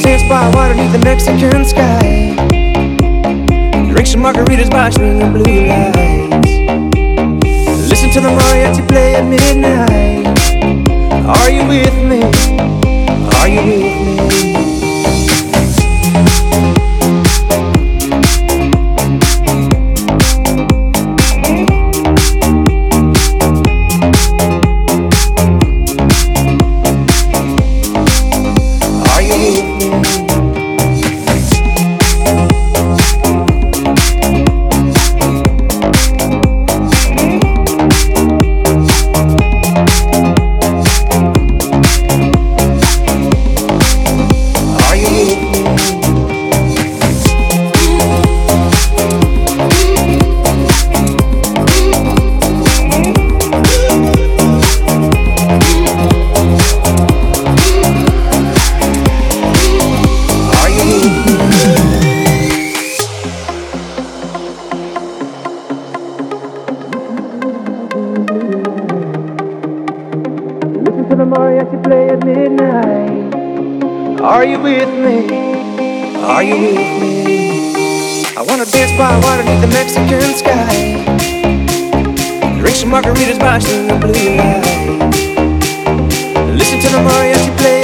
dance by water beneath the Mexican sky. Drink some margaritas by swinging blue lights. Listen to the mariachi play at midnight. Are you with me? Are you with me? To the mariachi play at midnight. Are you with me? Are you with me? I wanna dance by water beneath the Mexican sky. Drink some margaritas by swinging blue lights. Listen to the mariachi play